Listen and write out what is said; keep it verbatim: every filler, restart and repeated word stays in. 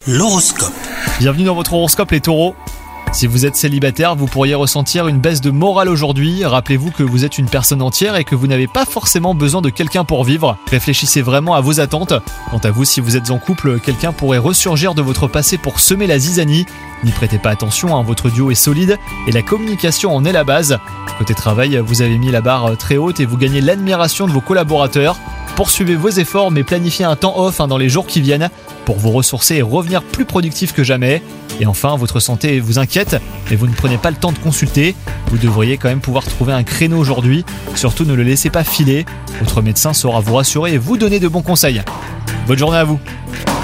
L'horoscope. Bienvenue dans votre horoscope les taureaux. Si vous êtes célibataire, vous pourriez ressentir une baisse de morale aujourd'hui. Rappelez-vous que vous êtes une personne entière et que vous n'avez pas forcément besoin de quelqu'un pour vivre. Réfléchissez vraiment à vos attentes. Quant à vous, si vous êtes en couple, quelqu'un pourrait ressurgir de votre passé pour semer la zizanie. N'y prêtez pas attention, hein, votre duo est solide et la communication en est la base. Côté travail, vous avez mis la barre très haute et vous gagnez l'admiration de vos collaborateurs. Poursuivez vos efforts mais planifiez un temps off hein, dans les jours qui viennent pour vous ressourcer et revenir plus productif que jamais. Et enfin, votre santé vous inquiète, mais vous ne prenez pas le temps de consulter. Vous devriez quand même pouvoir trouver un créneau aujourd'hui. Surtout ne le laissez pas filer. Votre médecin saura vous rassurer et vous donner de bons conseils. Bonne journée à vous.